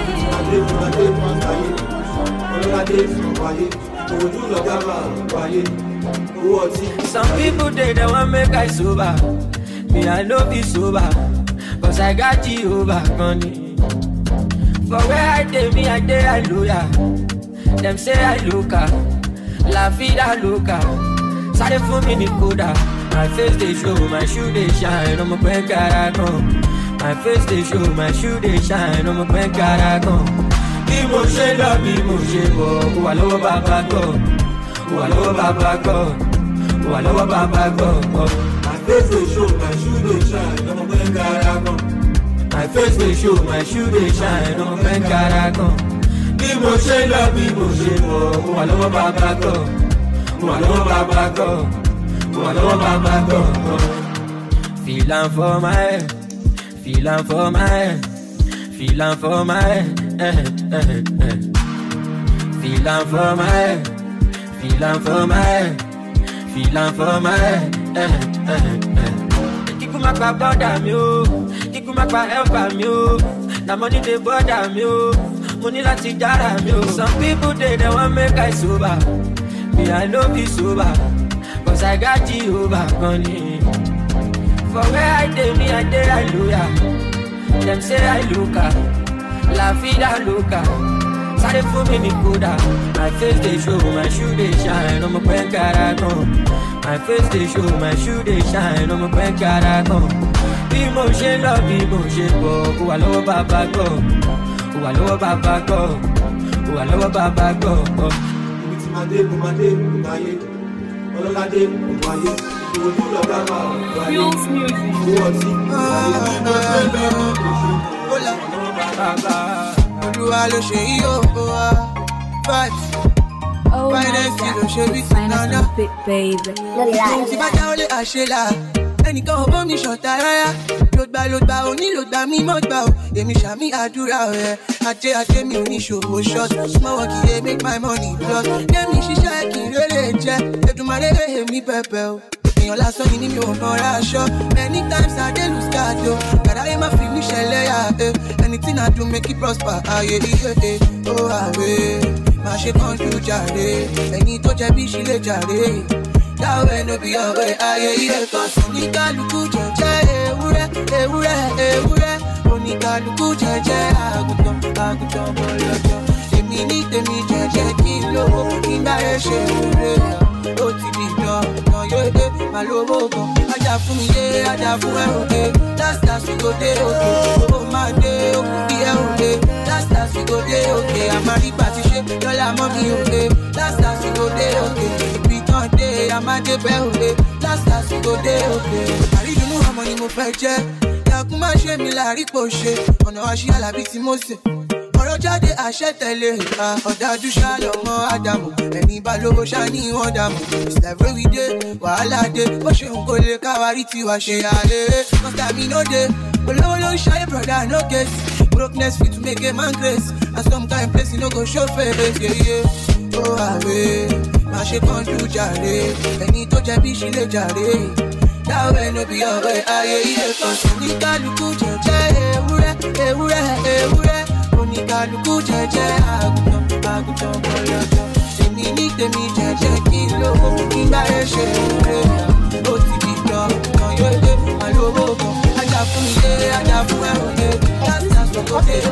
Speaker 6: Some people they don't want make I sober. Me I know be sober, cause I got Jehovah money. For where I dey, me I dey I loyal. Them say I loca, la vida loca. Sorry for me Nicoda. My face they show, my shoe they shine. I'm a pen caragon. My face they show, my shoe they shine. I'm a pen caragon. Bí mo ṣe lọ, bí mo ṣe bọ̀, wà lọ́wọ́ bàbá God, wà lọ́wọ́ bàbá God, wà lọ́wọ́ bàbá God. My face they show, my shoe they shine. I'm a pen caragon. My face they show, my shoe they shine. I'm a pen caragon. Bí mo ṣe lọ, bí mo ṣe bọ̀, wà lọ́wọ́ bàbá God, wà lọ́wọ́ bàbá God, wà lọ́wọ́ bàbá God. Feeling for my head, feeling for my head, feeling for my head. Eh, eh, eh. Feeling for my head, feeling for my head, feeling for my head. Eh, eh, eh. Kiku makwa bother me oh, kiku makwa help me oh. Na money they bother me oh, money lati jara me oh. Some people they they want make I sober, me I no be sober, cause I got Jehovah money. For where I dey, me I dey hallelujah. Them say I look up. La vida loca, sorry for me Nicoda. My face they show, my shoe they shine. I'm a pen caragon. My face they show, my shoe they shine. I'm a pen caragon. Bí mo ṣe lọ, bí mo ṣe bọ̀, wà lọ́wọ́ bàbá God, wà lọ́wọ́ bàbá God, wà lọ́wọ́ bàbá God. Ibi tí màá dé, mo máa dé, mo máa yé. Ọlọ́ládé, mo máa yé. Ìwòjú lọ́gbà máa wà yé. Owó ọtí, mo máa yé.
Speaker 16: Olúwa ló ṣe yí ó wá vibes. Finance ló ṣe bí sinana. Ohun tí bá dáwọ́lé àṣelà, ẹnìkan ò bọ́ mi ṣọ̀tá rárá. Lògbà lògbà òní lògbà mímọ́ gbà ó. Èmi ṣàmì àdúrà rẹ̀. Ajé ajé mi ò ní ṣòwò short. Small work yìí make my money plus. Kémi ṣiṣẹ́ kí n rere jẹ́. Èdùmàrè èmi pẹpẹ o. Èèyàn lásán yìí ni mi ò mọ̀ra aṣọ. Many times I dey lose card o. Kàdá yẹn máa fi mí ṣẹlẹ̀ yà ẹ́. Anything I do make it prosper. Ayé iye ẹ̀ ó àwẹ̀. Má ṣe kánjú jàre. Ẹni tó jẹ bí ṣe lè jàre. Dáwọ́ ẹnu bí ọ̀wẹ́. Ayé iye kan sùn ní kálukú jẹ̀jẹ̀ ewúrẹ́ ewúrẹ́ ewúrẹ́. Oníkálukú jẹ̀jẹ̀ àgùntàn àgùntàn bọ̀lọ̀jọ̀. Èmi ní tèmi jẹ̀jẹ̀ kí n lówó kí n bá ẹ ṣe òwe. Ó ti di dandan yóò dé máa lówó gan. Ajá fún mi yé, ajá fún ẹ òde. Last last we go dé òkè. Owó máa dé òkú bí ẹ òde. Last last we go dé òkè. Àmàrígbà ti ṣe lọ́la mọ́ mi òde. Last last we go dé òkè. Ibi tán dé, àmàdé bẹ́ òde. Last last we go dé òkè. Àrídùnú ọmọ ni mo fẹ́ jẹ́. Yàgùn má ṣe mi láàrí pò ṣe. Ọ̀nà àṣì Àlàbí tí mo ṣe. Ọ̀rọ̀ jáde àṣẹ tẹ̀lé, ọ̀dájú ṣá lọ́mọ Ádámù. Ẹni bá lówó ṣá ní wọ́n dàmú. It's like every day, wàhálà dé. Bó ṣe ń kó lè káwárí tiwa ṣe àlè. Kọ́sítà mi ló dé. Olówó ló ń ṣayé brọ̀dá no case. Brokenness fit to make a man grace. And some kind place you no go show face, yeah, yeah. Oh, away, my shit can't do jare. Any to jabi she le jare. That way no be your way, aye, yeah. Cause Onika luku jeje, ewure, ewure, ewure. Onika luku jeje, agutan, agutan, boyojo. Emi ni temi jeje, kilo, kinga eshe, ewure. O ti bi dán, kan yo ye, alowo kan. Aja fun mi ye, aja fun ẹ o ye. That's that's what go dey o.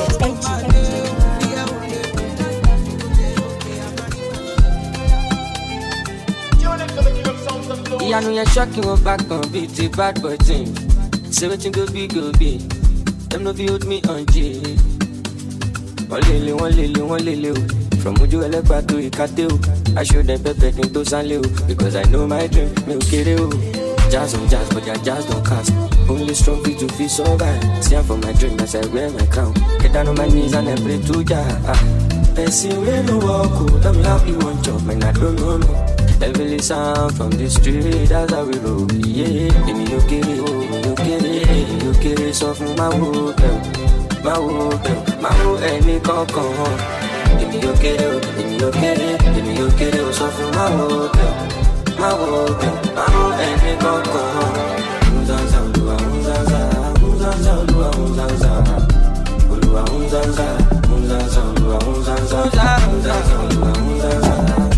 Speaker 6: Yeah, I know you're shocking one back on beat, the bad boy thing. Say what you go be, go be. Them no be hold me on G. One lily, one lily, one lily. From Uju Elepa to Ikateo. I show them pepe thing to San Leo. Because I know my dream, me okay. Jazz on jazz, but your jazz don't cast. Only strong feet to feel so bad. See I'm for my dream as I wear my crown. Get down on my knees and I pray to Jah. Person we no walk, tell me how you want job, man I don't know no. Heavily sound from the street, that's how we roll. Yeah, give me your kitty, oh, your kitty, your kitty, so from my hotel, my hotel, my hotel, any concon. Give me your kitty, give me your kitty, give me your kitty, so from my hotel, my hotel, my hotel, any concon. Unzanza, Ulua, Unzanza, Unzanza, Ulua, Unzanza, Ulua, Unzanza, Unzanza, Ulua, Unzanza, Unzanza, Ulua, Unzanza.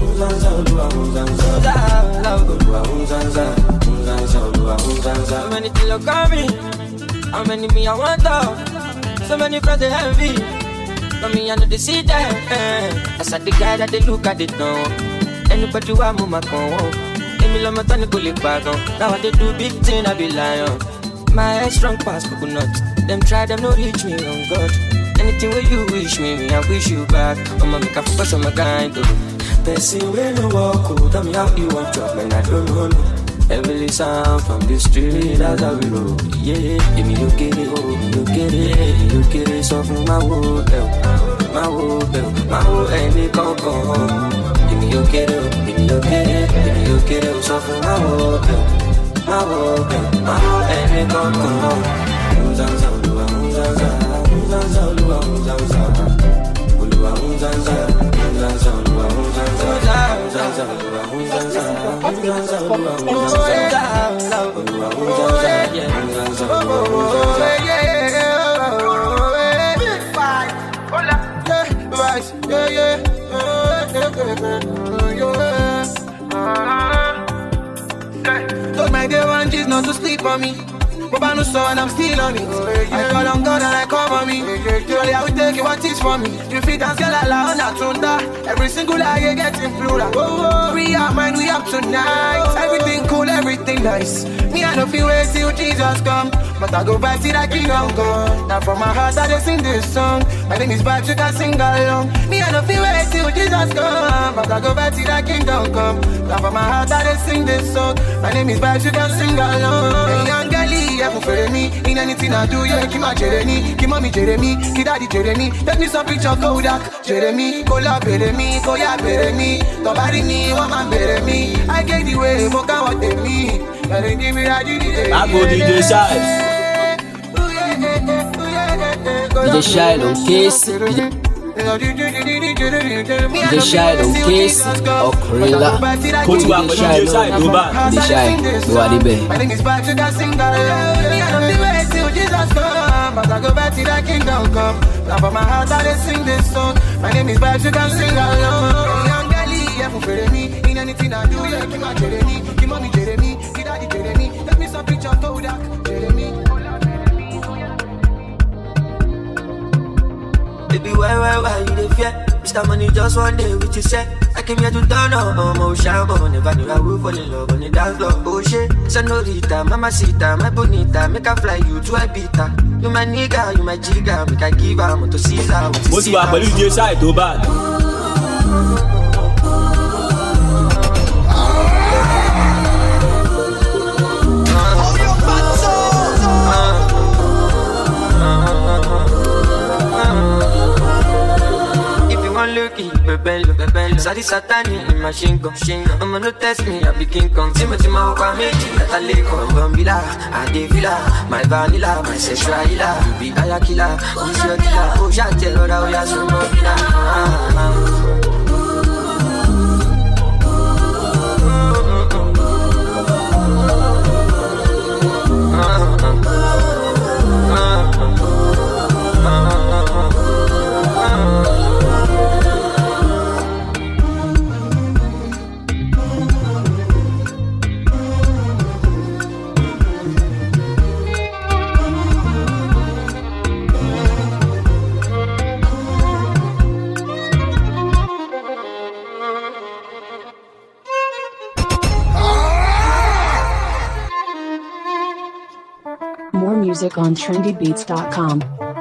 Speaker 6: So many things look at me. How many me I want to? So many friends they envy. But me I know they see them. I said the guy that they look at it now. Anybody who I'm my con. Emi love my tani go lick bag on. Now I they do big thing I be lying. My head strong past coconut. Them try them no reach me on God. Anything where you wish me, me I wish you back. I'ma make a focus on my kind though. Person we no walk, oh, tell me how you want job, man, I don't know, no. Heavily sound from the street, that's how we roll, yeah. Give me your kitty, oh, your kitty, your kitty, so from my hotel, my hotel, my hotel, any concon. Give me your kitty, give me your kitty, give me your kitty, so from my hotel, my hotel, my hotel, any concon. Unzanza, Ulua, Unzanza, Unzanza, Ulua, Unzanza, Ulua, Unzanza, Unzanza, Ulua, Unzanza.
Speaker 16: Told my day one G's not to sleep on me. But I know so and I'm still on it. I call on God and I come on me. Surely I will take you what is for me. You fit and scale a la on that tunda. Every single lie you get in plural. We are mine, we up tonight. Everything cool, everything nice. Me I don't feel wait till Jesus come. But I go back to that kingdom come. Now from my heart I just sing this song. My name is Vibes, you can sing along. Me I don't feel wait till Jesus come. But I go back to that kingdom come. Now from my heart I just sing this song. My name is Vibes, you can sing along. Hey, young girlie, yeah, for me. In anything I do, yeah, keep my Jeremy. Keep mommy Jeremy, keep daddy Jeremy. Take me some picture, Kodak. Jeremy, Kola, Jeremy, Koya, Jeremy. Nobody me, one man, Jeremy. I get the way, Moka, what they me. I
Speaker 1: go D J Shyle.
Speaker 2: D J Shyle on case. D J Shyle on case. Okrilla.
Speaker 1: Kó tí wàá pẹ̀lú D J Shyle tó bá.
Speaker 2: D J Shyle ló wà níbẹ̀.
Speaker 16: My name is Vibes, you can sing along. Me I don't feel wait till Jesus come. But I go back to that kingdom come. Now for my heart I just sing this song. My name is Vibes, you can sing along. Young girlie, yeah, for me. In anything I do, yeah, keep my Jeremy. Keep mommy Jeremy, keep daddy Jeremy. Take me some picture, Kodak, Jeremy.
Speaker 6: Baby, why, why, why you dey fear? Mister Money just one day with you set. I came here to turn up, I'm a shambo. Never knew I would fall in love on the dance floor. Oh shit, senorita, mamacita, my bonita. Make I fly you to Ibiza. You my nigga, you my jigga. Make I give her to Caesar.
Speaker 1: Mo ti wà pẹ̀lú D J Shyle tó bá.
Speaker 6: Look lucky, bebello, bebello. Sadi satani in machine gun, machine gun. I'ma no test me, I be King Kong. Timothy Mauka Meji, Nataleko, Bambila, Adevila, my vanilla, my sexual healer. You be Aya killer, who's your killer? Oh, Shante, Lord, oh, yeah, so Mobila.
Speaker 13: More music on trendy beats dot com.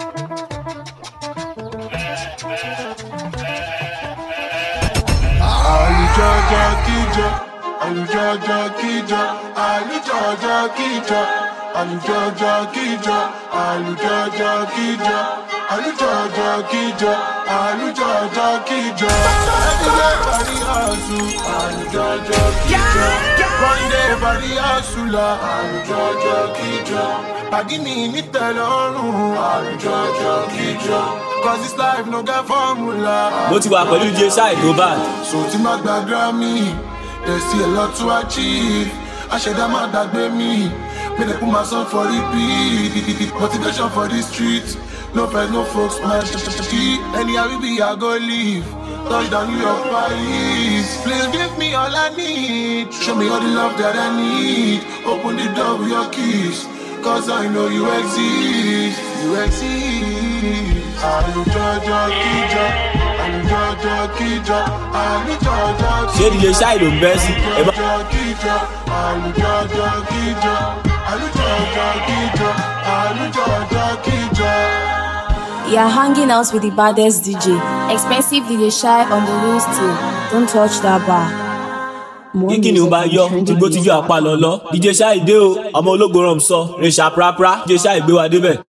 Speaker 9: Alujaja kija, alujaja kija, alujaja kija, alujaja kija, alujaja kija, alujaja kija, alujaja kija. Everybody hustle, alujaja kija. One day everybody hustle, alujaja kija. Pagi mi ni telorun, alujaja kija. Cause this life no get formula.
Speaker 1: Mo ti wà pẹ̀lú D J Shai tó bad.
Speaker 9: So tí má gba Grammy, there's still a lot to achieve. Àṣẹ̀dá má dàgbé mi, make them put my song for repeat. Motivation for the streets, no friends, no folks, man. Anyhow we be, I go live. Touchdown New York, Paris. Please give me all I need. Show me all the love that I need. Open the door with your keys, cause I know you exist. You exist. Alujaja kija, alujaja kija, alujaja kija.
Speaker 1: Ṣé D J Shai ló ń bẹ́ sí?
Speaker 9: Alujaja kija, alujaja kija, alujaja kija, alujaja kija.
Speaker 10: You are hanging out with the baddest D J. Expensive D J Shai on the wheels too. Don't touch that bar.
Speaker 1: Kíkì ni ó bá yọ, tí gbó tíjú àpá lọ́lọ́. D J Shai dé o, ọmọ ológo rọ̀m sọ, rèṣà prapra, D J Shai gbé wa débẹ̀.